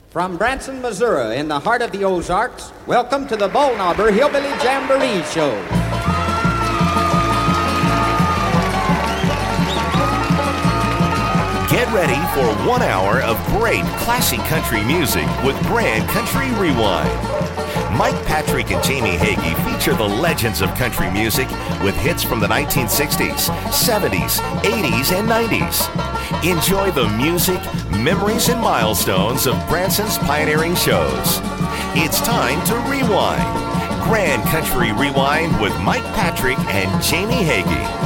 From Branson, Missouri, in the heart of the Ozarks, welcome to the Bullknobber Hillbilly Jamboree Show. Get ready for 1 hour of great classic country music with Grand Country Rewind. Mike Patrick and Jamie Hagee feature the legends of country music with hits from the 1960s, 70s, 80s, and 90s. Enjoy the music, memories, and milestones of Branson's pioneering shows. It's time to rewind. Grand Country Rewind with Mike Patrick and Jamie Hagee.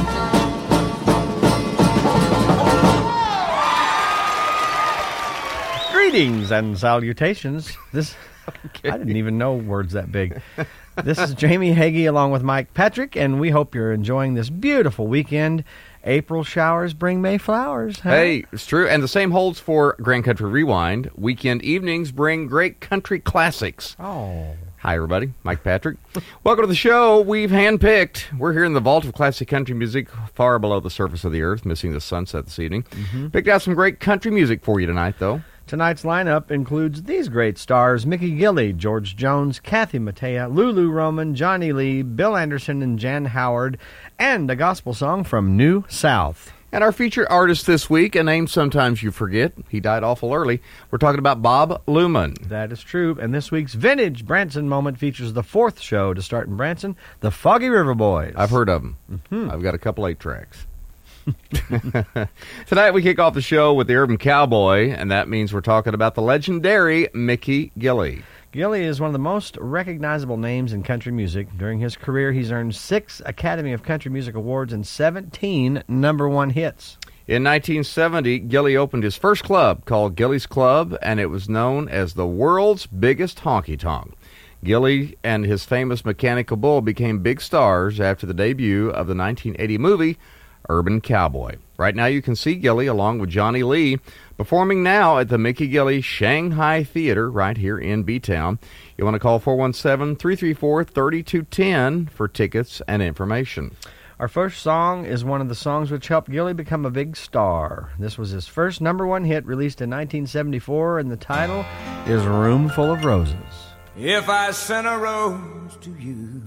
Greetings and salutations. I didn't even know words that big. This is Jamie Hagee along with Mike Patrick, and we hope you're enjoying this beautiful weekend. April showers bring May flowers. Huh? Hey, it's true. And the same holds for Grand Country Rewind. Weekend evenings bring great country classics. Oh. Hi, everybody. Mike Patrick. Welcome to the show. We've handpicked. We're here in the vault of classic country music, far below the surface of the earth, missing the sunset this evening. Picked out some great country music for you tonight, though. Tonight's lineup includes these great stars: Mickey Gilley, George Jones, Kathy Mattea, Lulu Roman, Johnny Lee, Bill Anderson, and Jan Howard, and a gospel song from New South. And our featured artist this week, a name sometimes you forget. He died awful early. We're talking about Bob Luman. That is true. And this week's Vintage Branson Moment features the fourth show to start in Branson, the Foggy River Boys. I've heard of them. I've got a couple 8-tracks. Tonight we kick off the show with the Urban Cowboy, and that means we're talking about the legendary Mickey Gilley. Gilley is one of the most recognizable names in country music. During his career, he's earned 6 Academy of Country Music Awards and 17 #1 hits. In 1970, Gilley opened his first club called Gilley's Club, and it was known as the world's biggest honky-tonk. Gilley and his famous Mechanical Bull became big stars after the debut of the 1980 movie Urban Cowboy. Right now you can see Gilley along with Johnny Lee performing now at the Mickey Gilley Shanghai Theater right here in B-Town. You want to call 417-334-3210 for tickets and information. Our first song is one of the songs which helped Gilley become a big star. This was his first #1 hit, released in 1974, and the title is Room Full of Roses. If I sent a rose to you,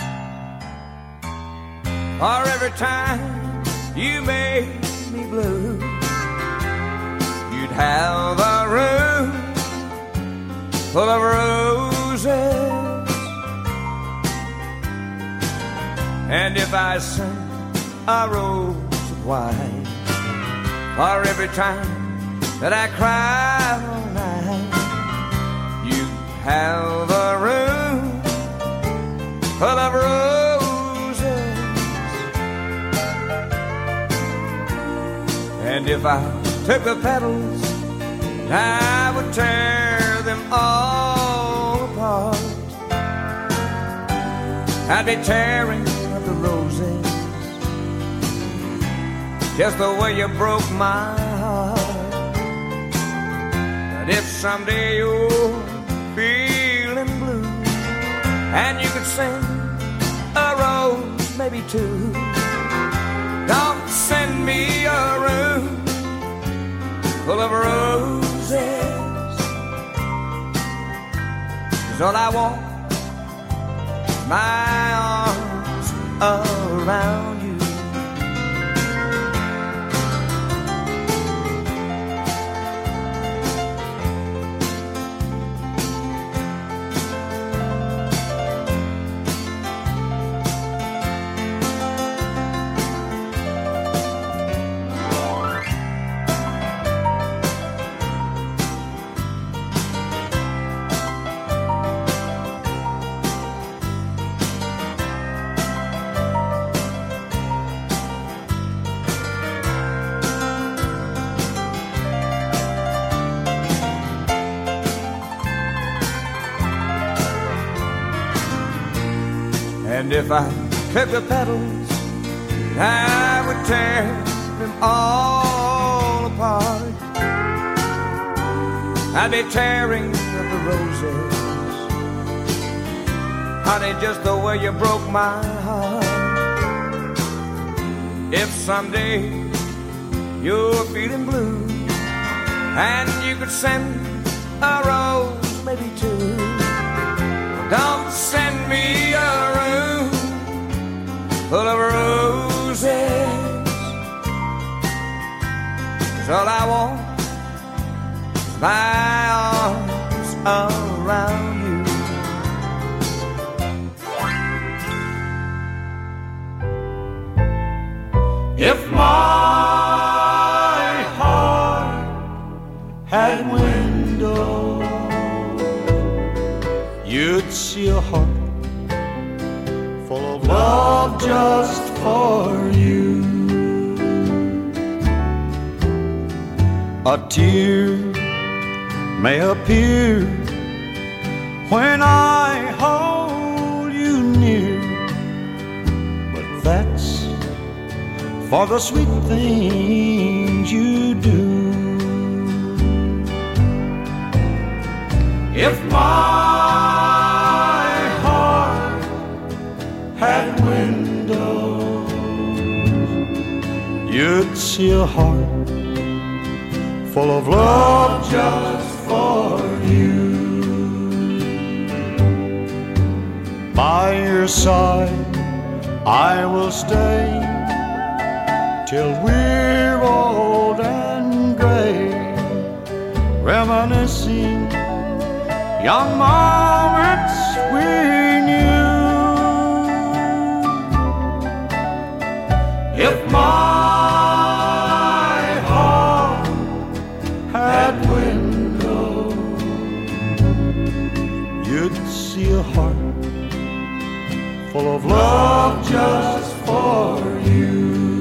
or every time you made me blue, you'd have a room full of roses. And if I sent a rose of white for every time that I cried all night, you'd have a room full of roses. And if I took the petals, I would tear them all apart. I'd be tearing up the roses just the way you broke my heart. But if someday you're feeling blue and you could sing a rose, maybe 2, don't send me a room full of roses, 'cause all I want is my arms around you. And if I took the petals, I would tear them all apart. I'd be tearing up the roses, honey, just the way you broke my heart. If someday you're feeling blue and you could send a rose my arms around you. If my heart had windows, you'd see a heart full of love just for you. A tear may appear when I hold you near, but that's for the sweet things you do. If my heart had windows, you'd see a heart full of love just for you. By your side I will stay till we're old and gray, reminiscing young moments we knew. If my heart had windows, you'd see a heart full of love just for you.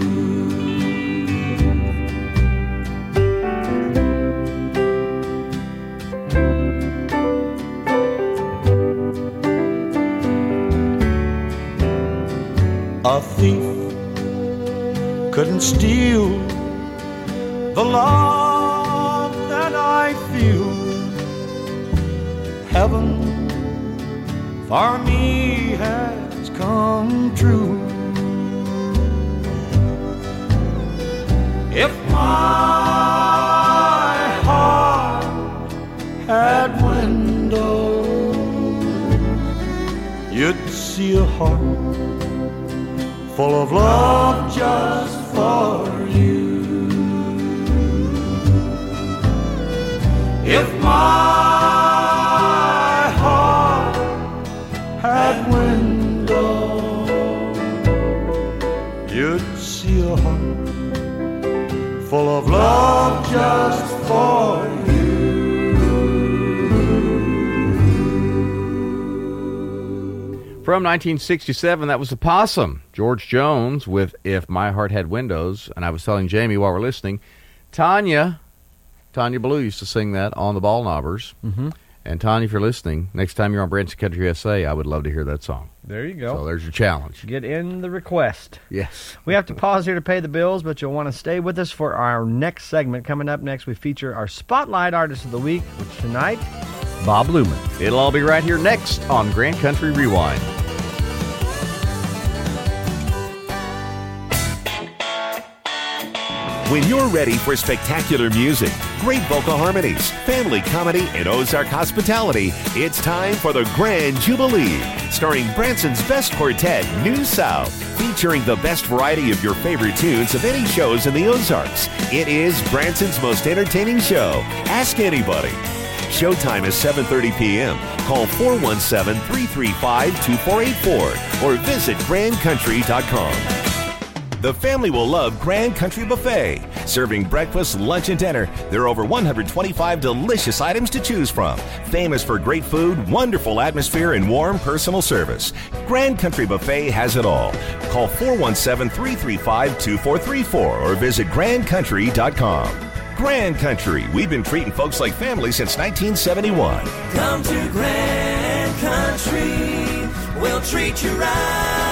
A thief couldn't steal the love that I feel. Heaven for me has come true. If my heart had windows, you'd see a heart full of love just for you. If my heart had windows, you'd see a heart full of love just for you. From 1967, that was the Possum, George Jones with If My Heart Had Windows. And I was telling Jamie while we're listening, Tanya Ballou used to sing that on the Ball Knobbers. Mm-hmm. And Tanya, if you're listening, next time you're on Branson Country USA, I would love to hear that song. There you go. So there's your challenge. Get in the request. Yes. We have to pause here to pay the bills, but you'll want to stay with us for our next segment. Coming up next, we feature our Spotlight Artist of the Week, which tonight, Bob Luman. It'll all be right here next on Grand Country Rewind. When you're ready for spectacular music, great vocal harmonies, family comedy, and Ozark hospitality, it's time for the Grand Jubilee, starring Branson's best quartet, New South, featuring the best variety of your favorite tunes of any shows in the Ozarks. It is Branson's most entertaining show. Ask anybody. Showtime is 7:30 p.m. Call 417-335-2484 or visit grandcountry.com. The family will love Grand Country Buffet. Serving breakfast, lunch, and dinner, there are over 125 delicious items to choose from. Famous for great food, wonderful atmosphere, and warm personal service. Grand Country Buffet has it all. Call 417-335-2434 or visit grandcountry.com. Grand Country, we've been treating folks like family since 1971. Come to Grand Country, we'll treat you right.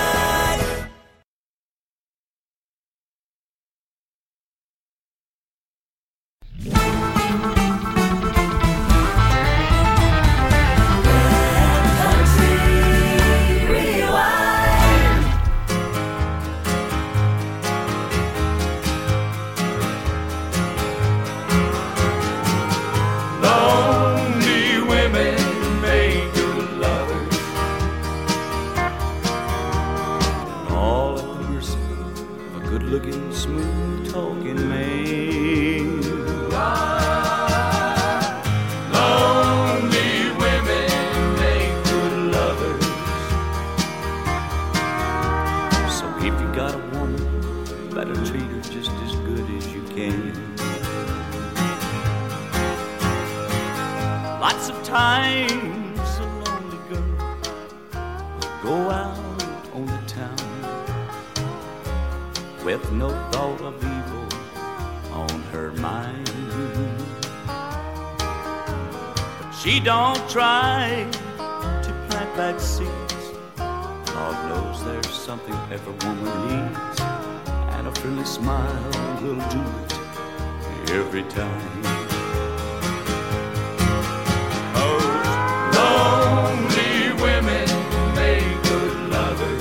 Lots of times a lonely girl will go out on the town with no thought of evil on her mind. But she don't try to plant bad seeds. God knows there's something every woman needs, and a friendly smile will do it every time. Lonely women make good lovers.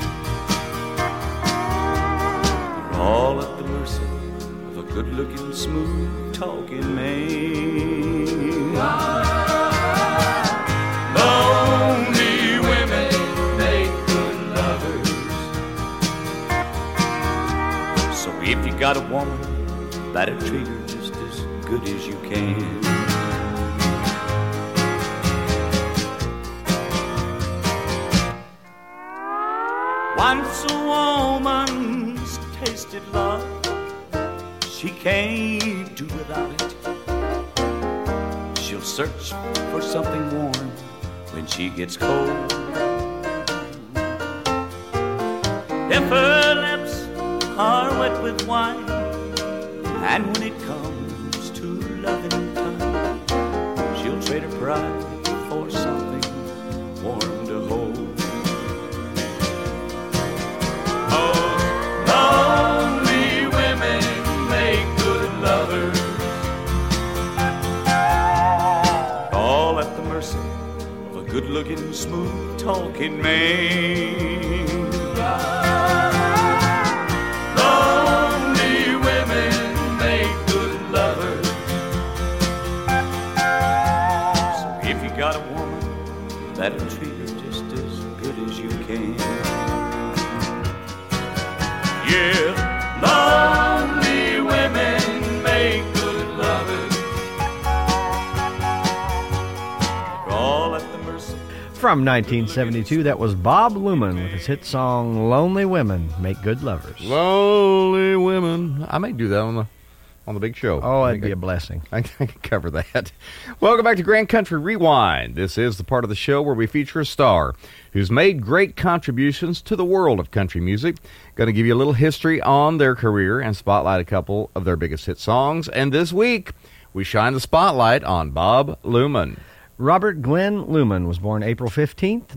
They're all at the mercy of a good-looking, smooth-talking man. Lonely women make good lovers. So if you got a woman, better treat her just as good as you can. Once a woman's tasted love, she can't do without it. She'll search for something warm when she gets cold. If her lips are wet with wine, and when it comes to loving time, she'll trade her pride for something warm to hold. Lonely women make good lovers. All at the mercy of a good-looking, smooth-talking man. Lonely women make good lovers. So if you got a woman, better treat her just as good as you can. Yeah, lonely women make good lovers. They're all at the mercy. From 1972, that was Bob Luman with his hit song "Lonely Women Make Good Lovers." Lonely women. I may do that on the big show. Oh, I it'd think be a blessing. I can cover that. Welcome back to Grand Country Rewind. This is the part of the show where we feature a star who's made great contributions to the world of country music. Going to give you a little history on their career and spotlight a couple of their biggest hit songs. And this week, we shine the spotlight on Bob Luman. Robert Glenn Luman was born April 15th,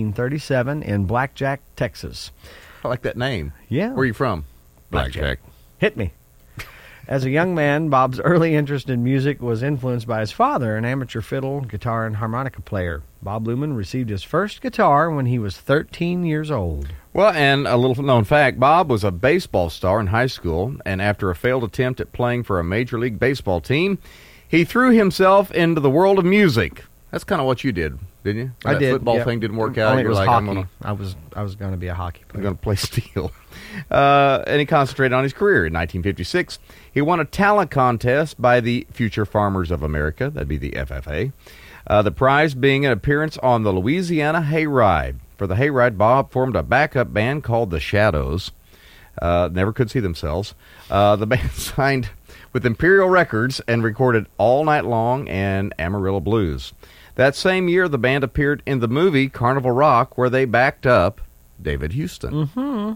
1937, in Blackjack, Texas. I like that name. Yeah. Where are you from? Blackjack. Hit me. As a young man, Bob's early interest in music was influenced by his father, an amateur fiddle, guitar, and harmonica player. Bob Luman received his first guitar when he was 13 years old. Well, and a little known fact, Bob was a baseball star in high school, and after a failed attempt at playing for a Major League Baseball team, he threw himself into the world of music. That's kind of what you did, didn't you? I that did. Football yeah. thing didn't work out. Only it was like, hockey. I was going to be a hockey I'm player. going to play steel. And he concentrated on his career. In 1956, he won a talent contest by the Future Farmers of America. That'd be the FFA. The prize being an appearance on the Louisiana Hayride. For the Hayride, Bob formed a backup band called the Shadows. Never could see themselves. The band signed with Imperial Records and recorded All Night Long and Amarillo Blues. That same year, the band appeared in the movie Carnival Rock, where they backed up David Houston. Mm-hmm.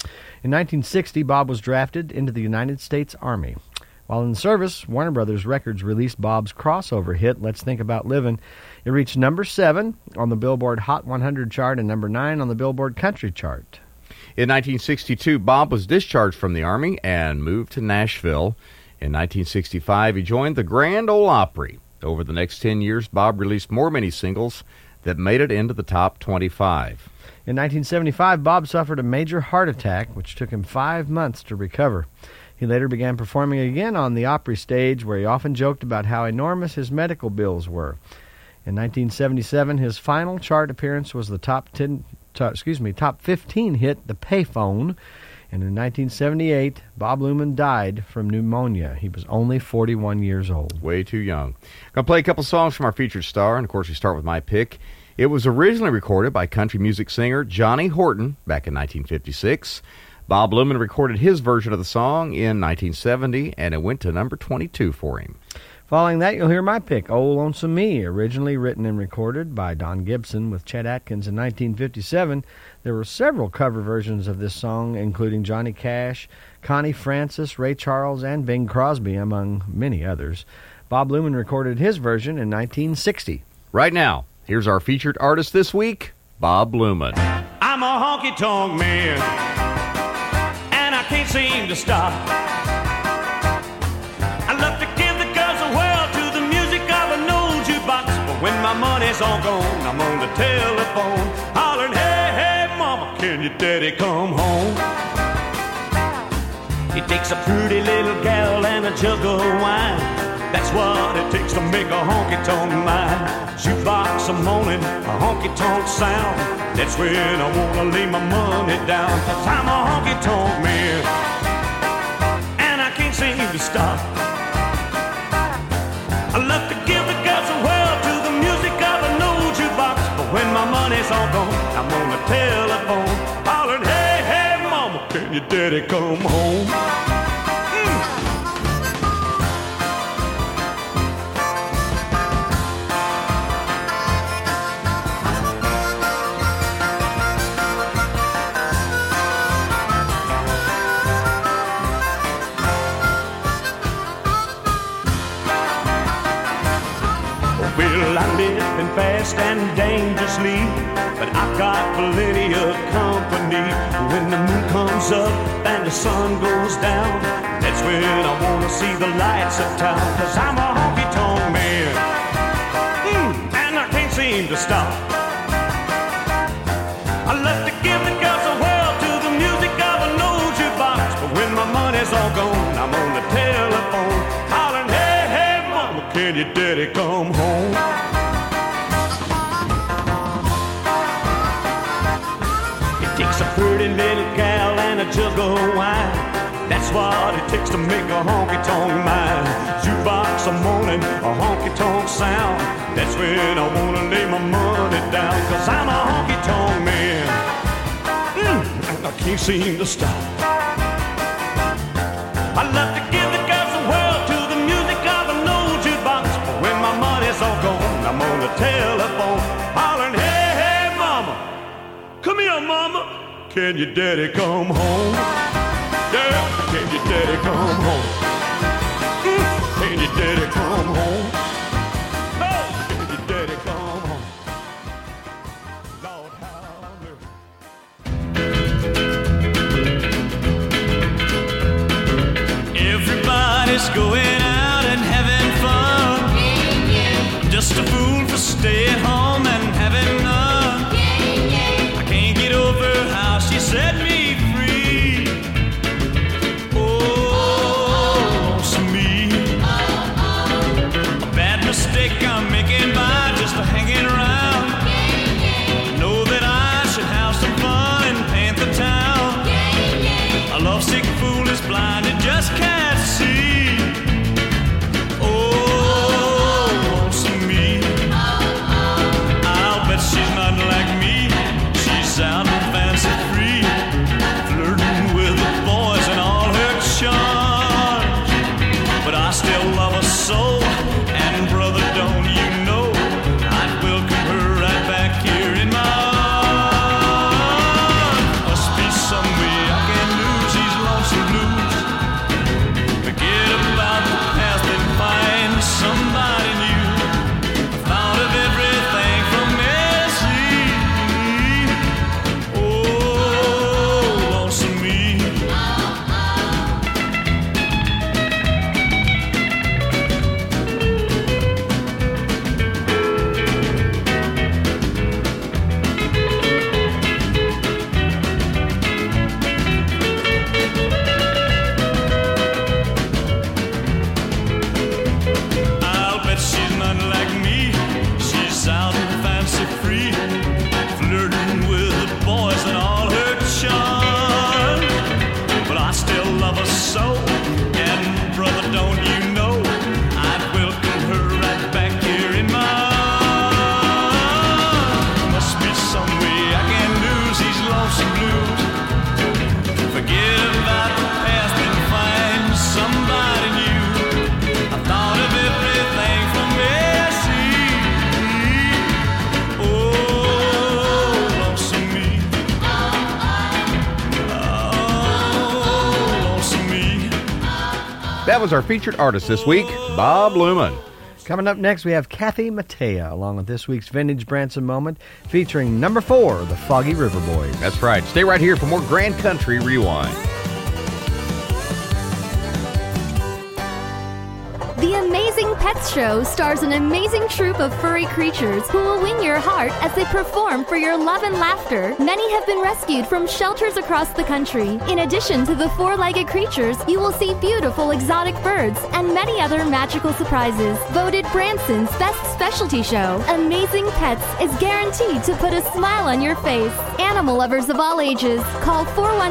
In 1960, Bob was drafted into the United States Army. While in service, Warner Brothers Records released Bob's crossover hit, Let's Think About Livin'. It reached number 7 on the Billboard Hot 100 chart and number 9 on the Billboard Country chart. In 1962, Bob was discharged from the Army and moved to Nashville. In 1965, he joined the Grand Ole Opry. Over the next 10 years, Bob released more mini-singles that made it into the top 25. In 1975, Bob suffered a major heart attack, which took him 5 months to recover. He later began performing again on the Opry stage, where he often joked about how enormous his medical bills were. In 1977, his final chart appearance was the top 15 hit, The Payphone. And in 1978, Bob Luman died from pneumonia. He was only 41 years old. Way too young. Going to play a couple songs from our featured star, and of course we start with my pick. It was originally recorded by country music singer Johnny Horton back in 1956. Bob Luman recorded his version of the song in 1970, and it went to number 22 for him. Following that, you'll hear my pick, "Oh Lonesome Me," originally written and recorded by Don Gibson with Chet Atkins in 1957. There were several cover versions of this song, including Johnny Cash, Connie Francis, Ray Charles, and Bing Crosby, among many others. Bob Luman recorded his version in 1960. Right now, here's our featured artist this week, Bob Luman. I'm a honky-tonk man, and I can't seem to stop. I love to give the girls a whirl to the music of an old jukebox, but when my money's all gone, I'm on the telephone, hollering, hey, hey, mama, can your daddy come home? It takes a pretty little gal and a jug of wine. That's what it takes to make a honky-tonk mine. Jukebox a morning, a honky-tonk sound. That's when I wanna lay my money down. 'Cause I'm a honky-tonk man, and I can't seem to stop. I love to give the girls a whirl to the music of an old jukebox, but when my money's all gone, I'm on the telephone, hollering, hey, hey, mama, can your daddy come home? Well, I'm living fast and dangerously, but I've got plenty of company. When the moon comes up and the sun goes down, that's when I wanna see the lights of town. 'Cause I'm a honky-tonk man, and I can't seem to stop. I love to give the girls a whirl to the music of an old jukebox, but when my money's all gone, I'm on the telephone, hollering, hey, hey, mama, can your daddy come home? It takes a pretty little gal and a jug of wine. That's what it takes to make a honky-tonk mine. Jukebox a morning, a honky-tonk sound. That's when I wanna lay my money down. 'Cause I'm a honky-tonk man, and I can't seem to stop. I love to give the girls a whirl to the music of an old jukebox, but when my money's all gone, I'm on the telephone, hollering, hey, hey, mama, come here, mama, can your daddy come home? Yeah, can your daddy come home? Can your daddy come home? Oh, can your daddy come home? Lord, have mercy. Everybody's going out and having fun. Just a fool for staying home and having none. I can't get over how she set me free. Oh, it's me. A bad mistake I'm making by just hanging around. Know that I should have some fun in Panther Town. A lovesick fool is blind and just can't see. Oh, it's me. that was our featured artist this week, Bob Luman. Coming up next, we have Kathy Mattea, along with this week's Vintage Branson Moment, featuring number 4, the Foggy River Boys. That's right. Stay right here for more Grand Country Rewind. The Amazing Pets Show stars an amazing troupe of furry creatures who will win your heart as they perform for your love and laughter. Many have been rescued from shelters across the country. In addition to the four-legged creatures, you will see beautiful exotic birds and many other magical surprises. Voted Branson's Best Specialty Show, Amazing Pets is guaranteed to put a smile on your face. Animal lovers of all ages, call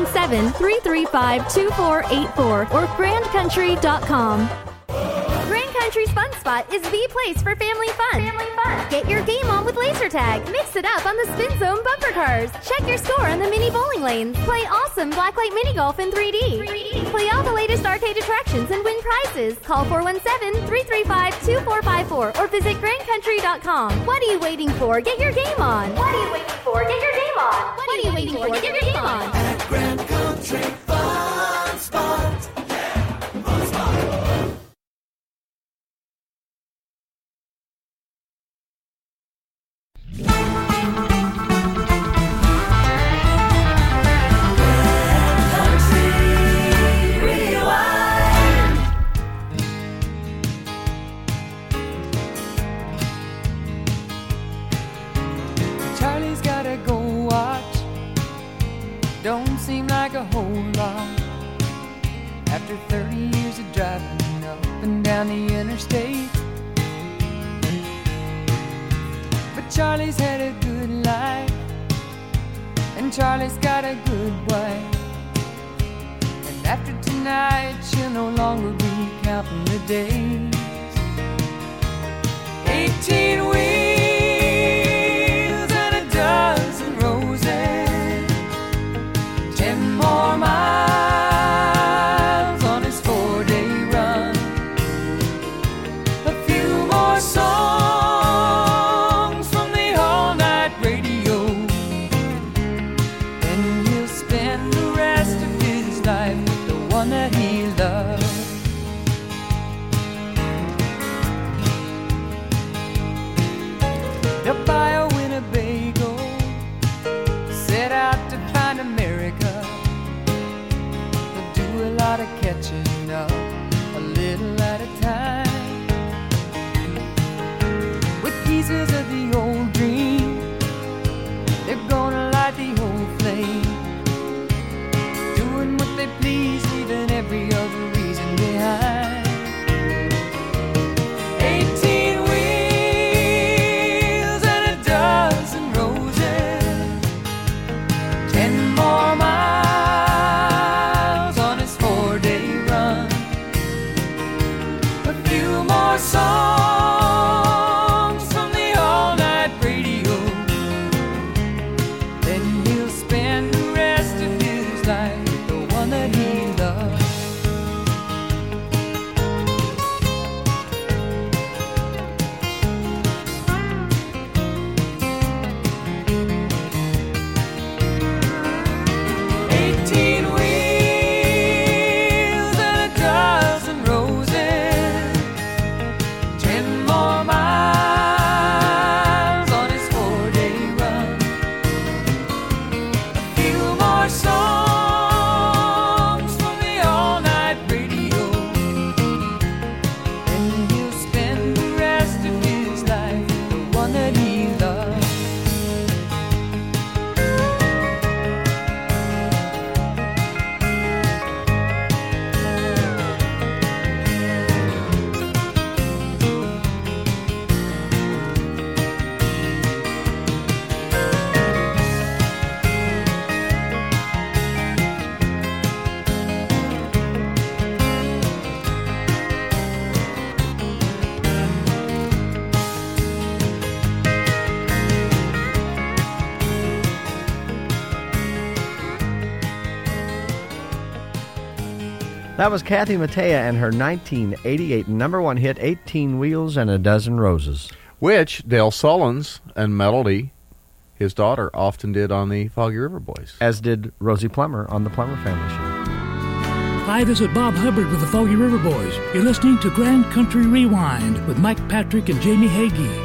417-335-2484 or grandcountry.com. Grand Country's Fun Spot is the place for family fun. Get your game on with laser tag. Mix it up on the Spin Zone bumper cars. Check your score on the mini bowling lanes. Play awesome blacklight mini golf in 3D. Play all the latest arcade attractions and win prizes. Call 417-335-2454 or visit grandcountry.com. What are you waiting for? Get your game on. What are you waiting for? Get your game on. What are you waiting for? Get your game on. At Grand Country Fun Spot. Fun Spot. Charlie's gotta go watch. Don't seem like a whole lot. After 30 years of driving up and down the interstate. But Charlie's had a good life, and Charlie's got a good wife. And after tonight, she'll no longer be counting the days. 18 wheels and a dozen roses, 10 more miles on his 4-day run, a few more songs from the all-night radio, then he'll spend the rest of his life with the one that he loves. He'll buy a Winnebago, set out to find America. He'll do a lot of catching up, a little at a time, with pieces of the old dream. They're gonna light the old flame, doing what they please, leaving every other reason behind. 18 wheels and a dozen roses, 10 more miles on his 4-day run, a few more songs from the all-night radio, then he'll spend the rest of his life with the one that he loves. That was Kathy Mattea and her 1988 number one hit, 18 Wheels and a Dozen Roses. Which Dale Sullins and Melody, his daughter, often did on the Foggy River Boys. As did Rosie Plummer on the Plummer Family Show. Hi, this is Bob Hubbard with the Foggy River Boys. You're listening to Grand Country Rewind with Mike Patrick and Jamie Hagee.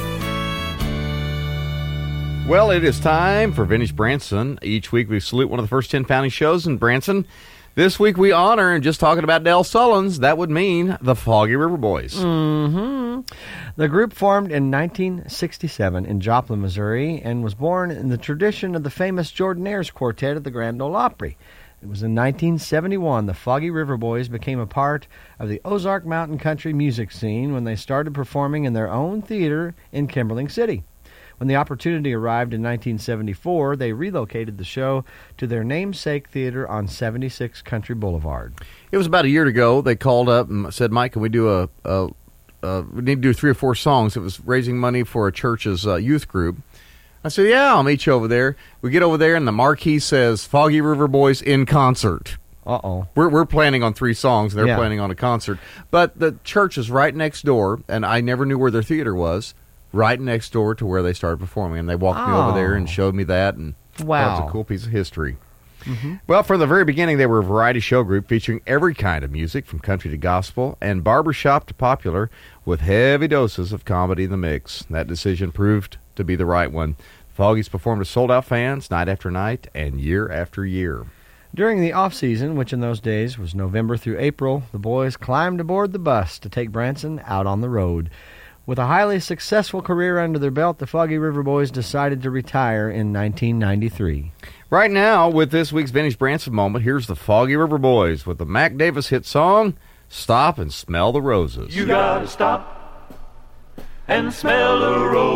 Well, it is time for Vintage Branson. Each week we salute one of the first 10 founding shows in Branson. This week we honor, and just talking about Del Sullins, that would mean the Foggy River Boys. Mm-hmm. The group formed in 1967 in Joplin, Missouri, and was born in the tradition of the famous Jordanaires Quartet at the Grand Ole Opry. It was in 1971 the Foggy River Boys became a part of the Ozark Mountain Country music scene when they started performing in their own theater in Kimberling City. When the opportunity arrived in 1974, they relocated the show to their namesake theater on 76 Country Boulevard. It was about a year ago. They called up and said, Mike, can we do we need to do 3 or 4 songs. It was raising money for a church's youth group. I said, yeah, I'll meet you over there. We get over there, and the marquee says, Foggy River Boys in concert. Uh-oh. We're planning on 3 songs, and they're Yeah. planning on a concert. But the church is right next door, and I never knew where their theater was, right next door to where they started performing. And they walked me over there and showed me that, and Wow. that was a cool piece of history. Well, from the very beginning, they were a variety show group featuring every kind of music, from country to gospel and barbershop to popular, with heavy doses of comedy in the mix. That decision proved to be the right one. Foggies performed to sold-out fans night after night and year after year. During the off-season, which in those days was November through April, the boys climbed aboard the bus to take Branson out on the road. With a highly successful career under their belt, the Foggy River Boys decided to retire in 1993. Right now, with this week's Vintage Branson moment, here's the Foggy River Boys with the Mac Davis hit song, Stop and Smell the Roses. You gotta stop and smell the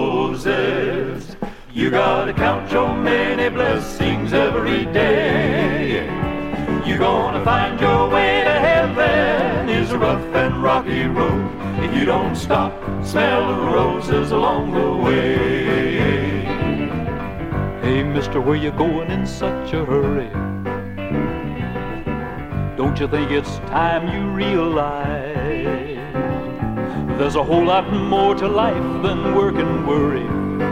roses. You gotta count your many blessings every day. You're gonna find your way to heaven is a rough and rocky road if you don't stop, smell the roses along the way. Hey, mister, where you going in such a hurry? Don't you think it's time you realize there's a whole lot more to life than work and worry?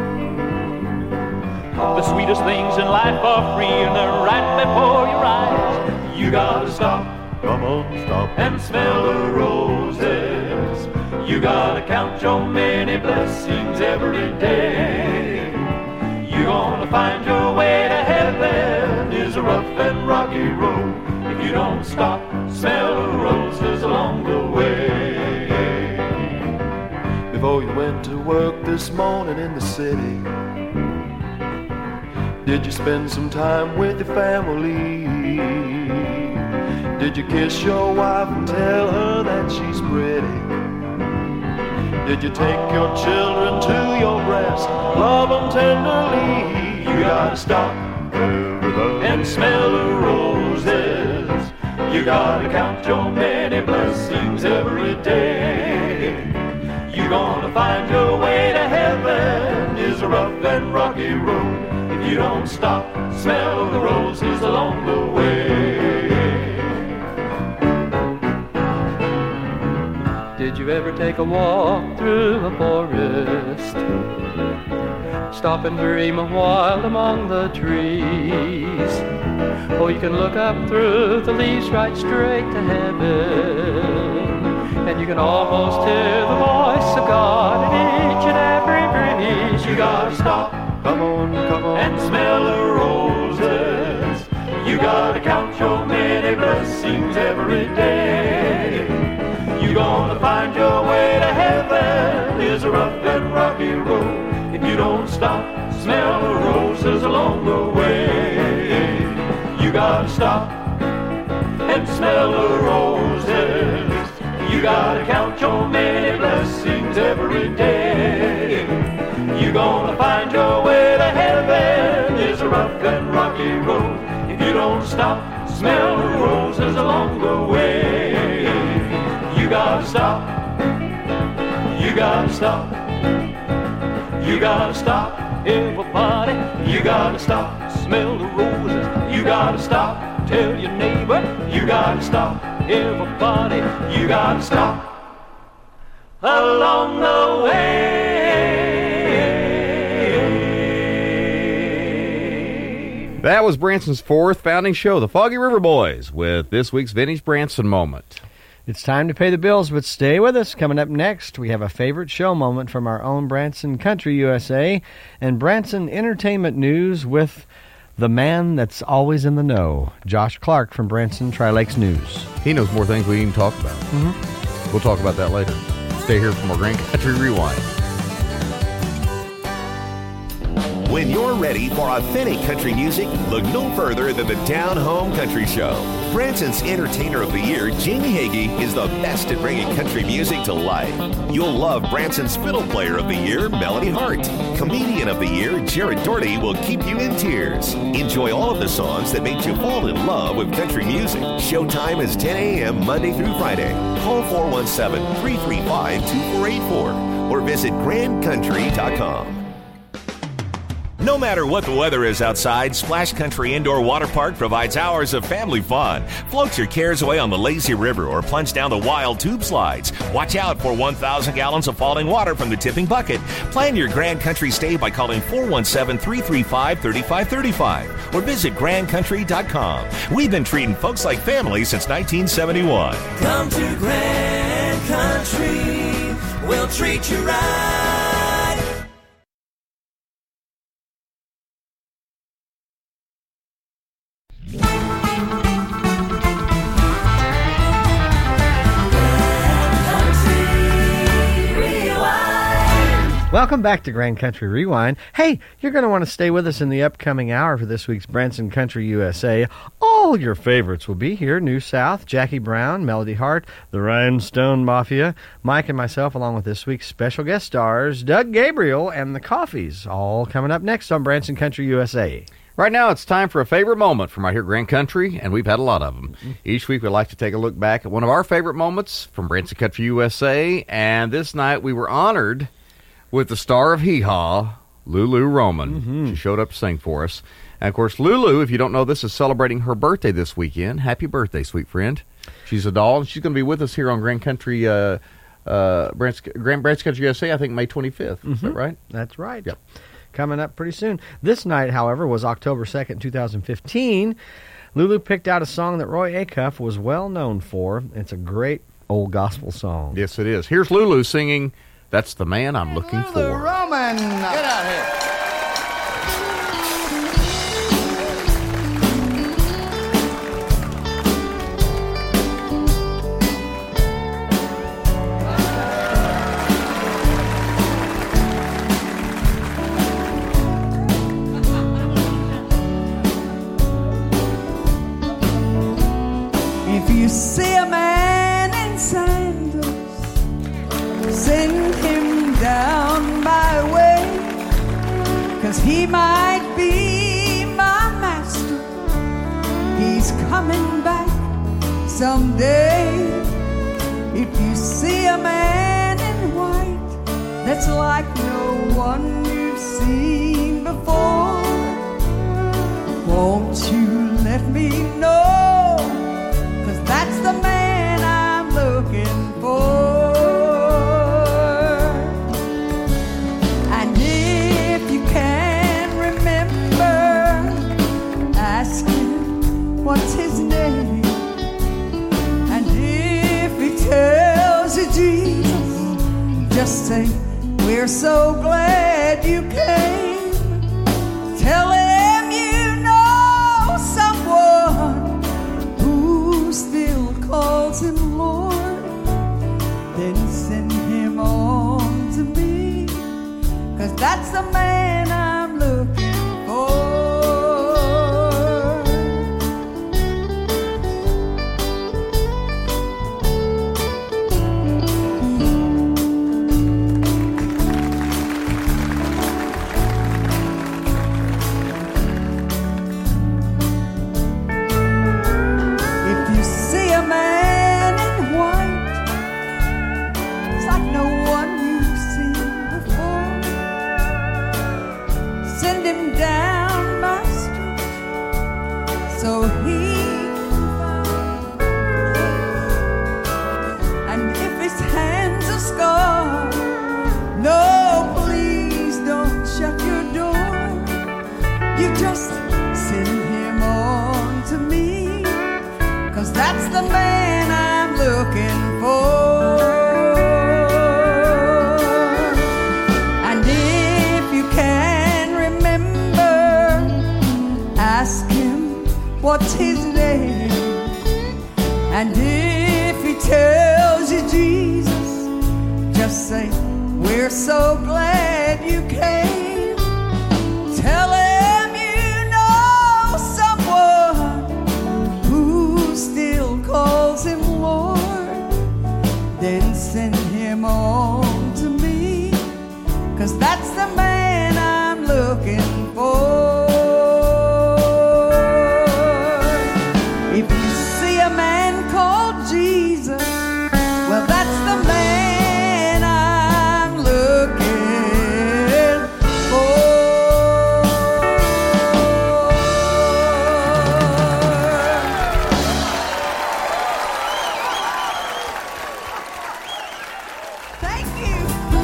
The sweetest things in life are free and they're right before your eyes. You gotta stop, come on, stop and smell the roses. You gotta count your many blessings every day. You're gonna find your way to heaven is a rough and rocky road if you don't stop, smell the roses along the way. Before you went to work this morning in the city, did you spend some time with your family? Did you kiss your wife and tell her that she's pretty? Did you take your children to your breast, love them tenderly? You gotta stop and smell the roses. You gotta count your many blessings every day. You're gonna find your way to heaven is a rough and rocky road if you don't stop, smell the roses along the way. Did you ever take a walk through a forest? Stop and dream a while among the trees. Oh, you can look up through the leaves right straight to heaven, and you can almost hear the voice of God in each and every breeze. You gotta stop, come on, and smell the roses. You gotta count your many blessings every day. You're gonna find your way to heaven is a rough and rocky road if you don't stop, smell the roses along the way. You gotta stop and smell the roses. You gotta count your many blessings every day. You're gonna find your way to heaven is a rough and rocky road if you don't stop, smell the roses along the way. You gotta stop, you gotta stop, you gotta stop, everybody. You gotta stop, smell the roses. You gotta stop, tell your neighbor. You gotta stop, everybody. You gotta stop along the way. That was Branson's fourth founding show, the Foggy River Boys, with this week's Vintage Branson moment. It's time to pay the bills, but stay with us. Coming up next, we have a favorite show moment from our own Branson Country USA and Branson Entertainment News with the man that's always in the know, Josh Clark from Branson Tri-Lakes News. He knows more things we didn't even talk about. Mm-hmm. We'll talk about that later. Stay here for more Grand Country Rewind. When you're ready for authentic country music, look no further than the Down Home Country Show. Branson's Entertainer of the Year, Jamie Hagee, is the best at bringing country music to life. You'll love Branson's Fiddle Player of the Year, Melody Hart. Comedian of the Year, Jared Doherty, will keep you in tears. Enjoy all of the songs that make you fall in love with country music. Showtime is 10 a.m. Monday through Friday. Call 417-335-2484 or visit grandcountry.com. No matter what the weather is outside, Splash Country Indoor Water Park provides hours of family fun. Float your cares away on the lazy river or plunge down the wild tube slides. Watch out for 1,000 gallons of falling water from the tipping bucket. Plan your Grand Country stay by calling 417-335-3535 or visit grandcountry.com. We've been treating folks like family since 1971. Come to Grand Country, we'll treat you right. Welcome back to Grand Country Rewind. Hey, you're going to want to stay with us in the upcoming hour for this week's Branson Country USA. All your favorites will be here. New South, Jackie Brown, Melody Hart, the Rhinestone Mafia, Mike and myself, along with this week's special guest stars, Doug Gabriel and the Coffees, all coming up next on Branson Country USA. Right now, it's time for a favorite moment from right here, Grand Country, and we've had a lot of them. Mm-hmm. Each week, we like to take a look back at one of our favorite moments from Branson Country USA, and this night we were honored with the star of Hee Haw, Lulu Roman. Mm-hmm. She showed up to sing for us. And, of course, Lulu, if you don't know this, is celebrating her birthday this weekend. Happy birthday, sweet friend. She's a doll, and she's going to be with us here on Grand Country, Branson Country USA, I think May 25th. Mm-hmm. Is that right? That's right. Yep. Coming up pretty soon. This night, however, was October 2nd, 2015. Lulu picked out a song that Roy Acuff was well known for. It's a great old gospel song. Yes, it is. Here's Lulu singing That's the Man I'm Looking For. Roman. Get out here. If you see a man in sandals, send him down my way, 'cause he might be my master. He's coming back someday. If you see a man in white that's like no one you've seen before, won't you let me know? 'Cause that's the man I'm looking for. And if you can remember, ask him what's his name. And if he tells you Jesus, just say, we're so glad you came. Tell him you know someone who still calls him Lord, then send him on to me, 'cause that's the man I'm looking for. If you see a man in white, it's like no one you've seen before, send him down my street so he can find. And if his hands are scarred, no, please don't shut your door. You just send what's his name? And if he tells you Jesus, just say, we're so glad you came. Tell him you know someone who still calls him Lord. Then send him on to me, 'cause that's the man I'm looking for. If you see a man called Jesus, well, that's the man I'm looking for. Thank you.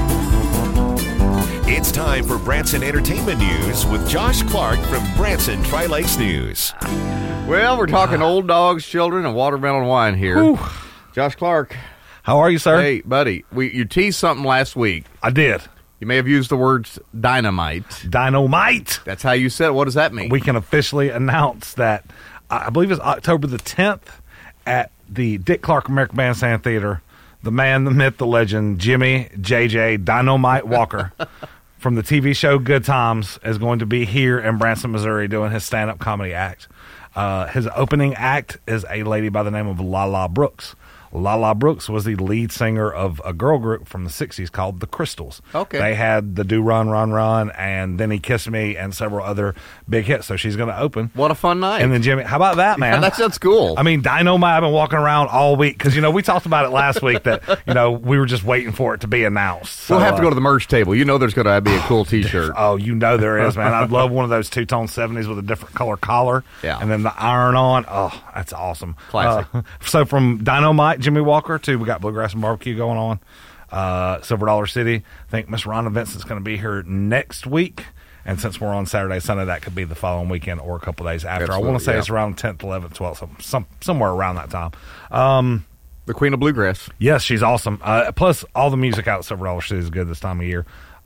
It's time for Branson Entertainment News with Josh Clark from Branson Tri-Lakes News. Well, we're talking old dogs, children, and watermelon wine here. Whew. Josh Clark. How are you, sir? Hey, buddy. You teased something last week. I did. You may have used the words dynamite. Dynamite. That's how you said it. What does that mean? We can officially announce that, I believe it's October the 10th at the Dick Clark American Bandstand Theater, the man, the myth, the legend, Jimmy J.J. Dynamite Walker from the TV show Good Times is going to be here in Branson, Missouri doing his stand-up comedy act. His opening act is a lady by the name of Lala Brooks. Lala Brooks was the lead singer of a girl group from the 60s called The Crystals. Okay. They had the Do Run, Run, Run, and Then He Kissed Me, and several other big hits. So she's going to open. What a fun night. And then Jimmy, how about that, man? That's cool. I mean, Dynamite, I've been walking around all week because, we talked about it last week that, we were just waiting for it to be announced. So, we'll have to go to the merch table. There's going to be a cool T-shirt. Oh, there is, man. I'd love one of those two-tone 70s with a different color collar. Yeah. And then the iron on. Oh, that's awesome. Classic. So from Dynamite, Jimmy Walker, to we got Bluegrass and Barbecue going on. Silver Dollar City. I think Miss Rhonda Vincent's going to be here next week. And since we're on Saturday, Sunday, that could be the following weekend or a couple days after. Absolutely, I want to say it's around 10th, 11th, 12th, somewhere around that time. The Queen of Bluegrass. Yes, she's awesome. Plus, all the music out at Silver Dollar City is good this time of year.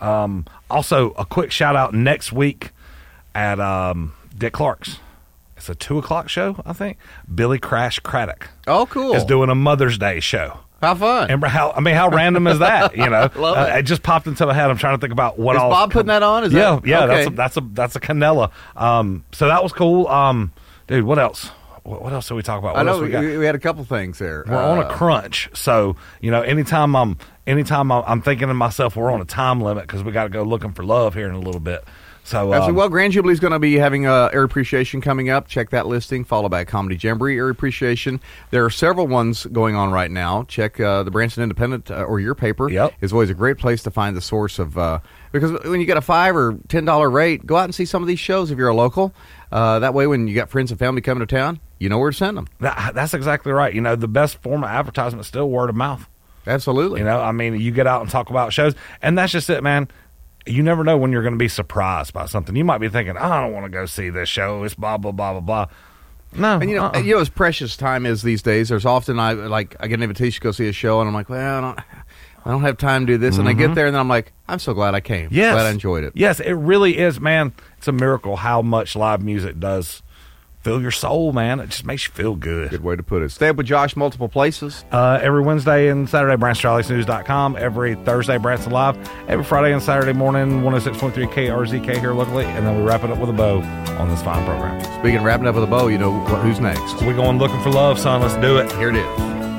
Also, a quick shout out next week at Dick Clark's. It's a 2 o'clock show, I think. Billy Crash Craddock. Oh, cool. Is doing a Mother's Day show. How fun. And how random is that? Love it. It just popped into my head. I'm trying to think about what Is all. Bob putting that on? Yeah. Okay. That's a Canella. So that was cool. Dude, what else? What else did we talk about? What I know else we got? we had a couple things there. We're on a crunch, so anytime I'm thinking to myself, we're on a time limit because we got to go looking for love here in a little bit. So well, Grand Jubilee's going to be having Air Appreciation coming up. Check that listing, followed by a Comedy Jamboree, Air Appreciation. There are several ones going on right now. Check the Branson Independent or your paper. Yep. Is always a great place to find the source of because when you get a $5 or $10 rate, go out and see some of these shows if you're a local. That way, when you got friends and family coming to town, you know where to send them. That's exactly right. The best form of advertisement is still word of mouth. Absolutely. You get out and talk about shows, and that's just it, man. You never know when you're going to be surprised by something. You might be thinking, I don't want to go see this show. It's blah, blah, blah, blah, blah. No. And as precious time is these days, there's often I get an invitation to go see a show, and I'm like, well, I don't have time to do this. And I get there, and then I'm like, I'm so glad I came. Yes. Glad I enjoyed it. Yes, it really is, man. It's a miracle how much live music does fill your soul, man. It just makes you feel good. Good way to put it. Stay up with Josh multiple places. Every Wednesday and Saturday, BransonTriLakesNews.com. Every Thursday, Branson Live. Every Friday and Saturday morning, 106.3 KRZK here locally. And then we wrap it up with a bow on this fine program. Speaking of wrapping up with a bow, who's next? We're going looking for love, son. Let's do it. Here it is.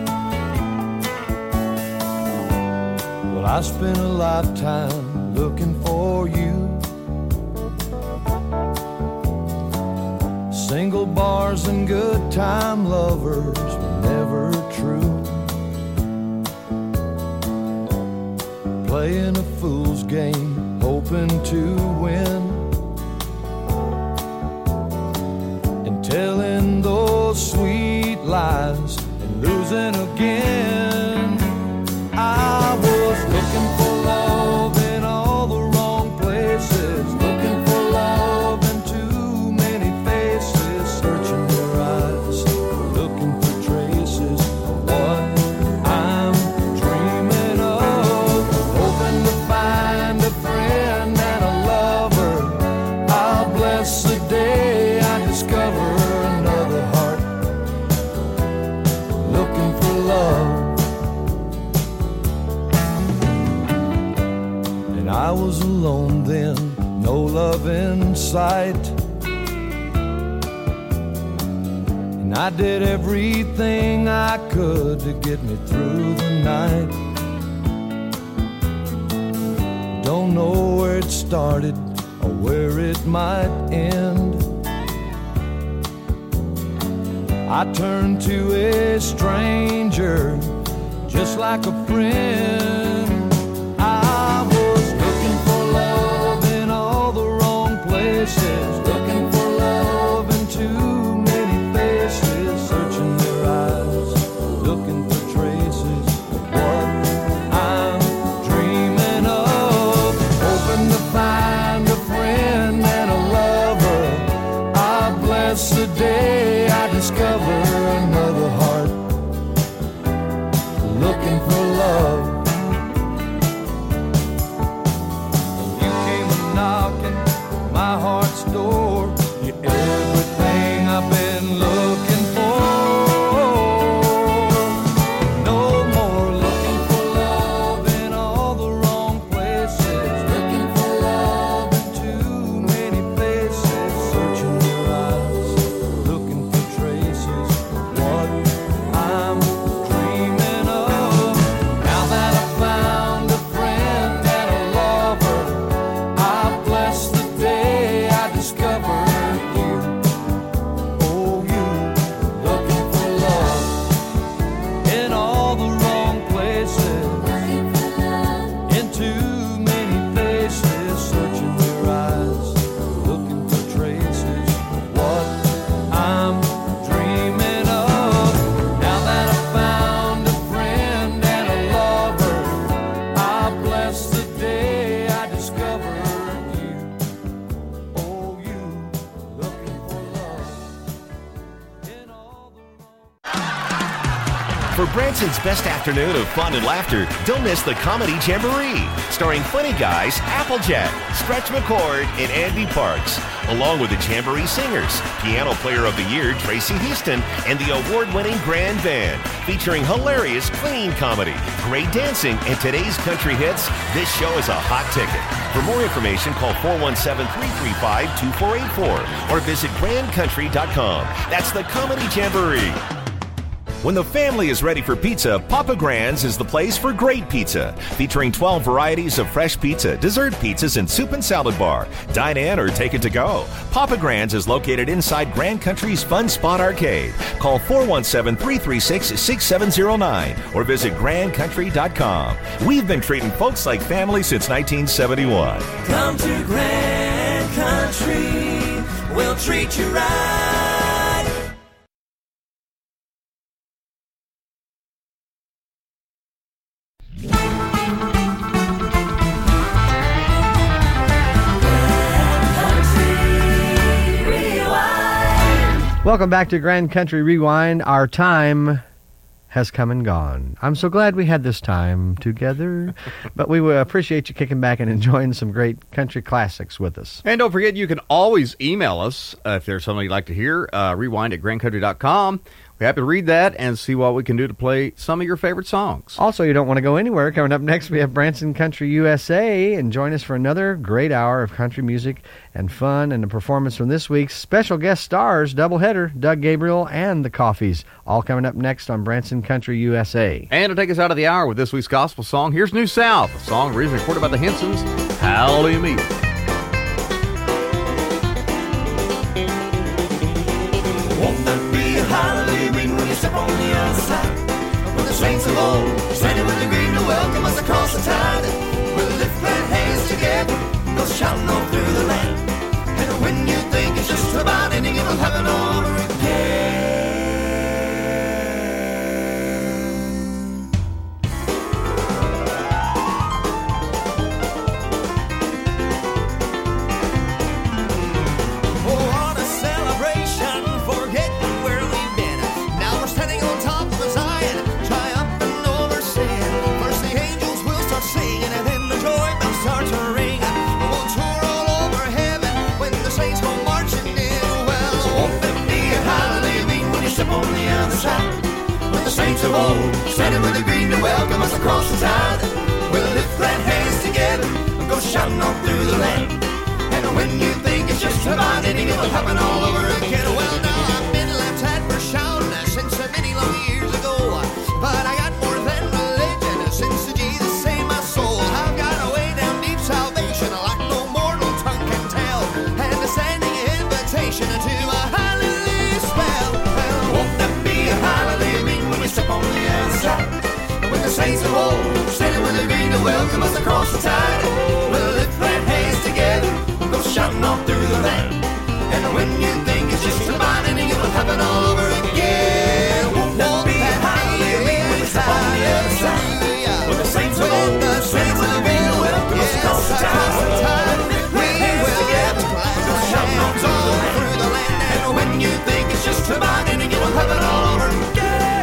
Well, I spent a lifetime looking for you. Single bars and good time lovers were never true. Playing a fool's game, hoping to win, and telling those sweet lies and losing again. I was looking for love in all the wrong places, looking for love in too many faces, searching their eyes, looking for traces of what I'm dreaming of, hoping to find a friend and a lover in sight. And I did everything I could to get me through the night. Don't know where it started or where it might end. I turned to a stranger just like a friend. I was looking for love in all the wrong places, looking for love in too many faces, searching their eyes, looking for traces of what I'm dreaming of, hoping to find a friend and a lover. I bless the day I discover another heart looking for love. You came knocking my heart's door. You're everything I've been looking for. No more looking for love in all the wrong places, looking for love in too many faces, searching your eyes, looking for traces of what I'm dreaming of. Now that I found a friend and a lover, I bless the day I discovered you. Oh, you looking for love in all the wrong places, in too many faces, searching your eyes, looking for traces of what I'm dreaming of. Now that I found a friend and a lover, I bless the day I discovered you. Oh, you looking for love in all the For Branson's best afternoon of fun and laughter, don't miss the Comedy Jamboree, starring funny guys Applejack, Stretch McCord, and Andy Parks, along with the Jamboree Singers, Piano Player of the Year Tracy Houston, and the award-winning Grand Band, featuring hilarious clean comedy, great dancing, and today's country hits. This show is a hot ticket. For more information, call 417-335-2484 or visit grandcountry.com. That's the Comedy Jamboree. When the family is ready for pizza, Papa Gran's is the place for great pizza. Featuring 12 varieties of fresh pizza, dessert pizzas, and soup and salad bar. Dine in or take it to go. Papa Gran's is located inside Grand Country's Fun Spot Arcade. Call 417-336-6709 or visit grandcountry.com. We've been treating folks like family since 1971. Come to Grand Country, we'll treat you right. Welcome back to Grand Country Rewind. Our time has come and gone. I'm so glad we had this time together, but we will appreciate you kicking back and enjoying some great country classics with us. And don't forget, you can always email us if there's something you'd like to hear. Rewind at grandcountry.com. We're happy to read that and see what we can do to play some of your favorite songs. Also, you don't want to go anywhere. Coming up next, we have Branson Country USA, and join us for another great hour of country music and fun and a performance from this week's special guest stars, doubleheader, Doug Gabriel and the Coffees, all coming up next on Branson Country USA. And to take us out of the hour with this week's gospel song, here's New South, a song originally recorded by the Hensons, Hallelujah Me. Won't that be a hallelujah when you step on the other side? When the saints of old, standing with the green to welcome us across the tide. We'll lift our hands together, go shouting all through the land. And when you think it's just about ending, it'll happen over again. Oh, what a celebration, forgetting where we've been. Now we're standing on top of the Zion, triumphant over sin. First the angels will start singing, and then the joy bells start to ring. We'll tour all over heaven when the saints go marching in. Well, won't there be a hallelujah when you step on the other side? With the saints of old, standing with the green to welcome us across the tide. We'll lift our hands together and go shouting all through the land. And when you think happen all over again. Well, now I've been left hand for shouting since many long years ago, but I got more than religion since Jesus saved my soul. I've got a way down deep salvation like no mortal tongue can tell, and a standing invitation to a hallelujah spell. Well, won't that be a hallelujah when we step on the other side? When the saints of old standing with the green to welcome us across the tide, we'll lift our hands together, go shouting all through the land. And when you think it's just about ending, it'll happen all over again. Won't that be a hallelujah when we step on the other side? When the saints of old standing with the green to welcome us across the tide, we will get go shouting all through the land. And when you think it's just about ending, it'll happen all over again.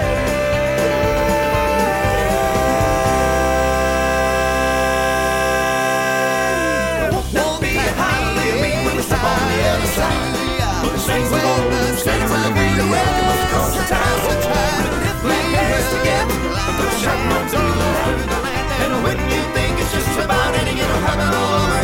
Saints of old, standing with the green to welcome us across the tide. We hands together, go shouting all through the land. And when you think it's just about ending, it'll happen all over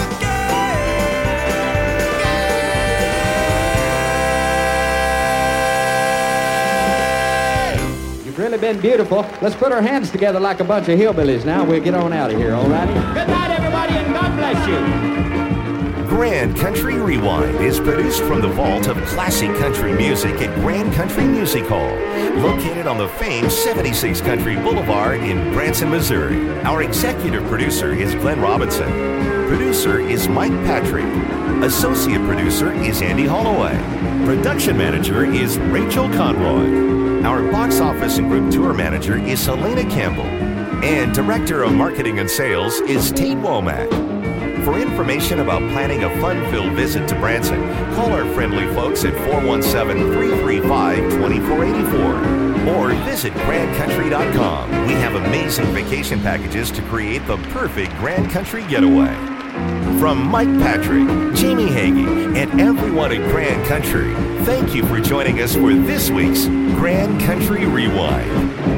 again. You've really been beautiful. Let's put our hands together like a bunch of hillbillies now. We'll get on out of here, all righty? Good night, everybody, and God bless you. Grand Country Rewind is produced from the vault of classic country music at Grand Country Music Hall, located on the famed 76 Country Boulevard in Branson, Missouri. Our executive producer is Glenn Robinson. Producer is Mike Patrick. Associate producer is Andy Holloway. Production manager is Rachel Conroy. Our box office and group tour manager is Helena Campbell. And director of marketing and sales is Tate Womack. For information about planning a fun-filled visit to Branson, call our friendly folks at 417-335-2484 or visit grandcountry.com. We have amazing vacation packages to create the perfect Grand Country getaway. From Mike Patrick, Jamie Hagee, and everyone at Grand Country, thank you for joining us for this week's Grand Country Rewind.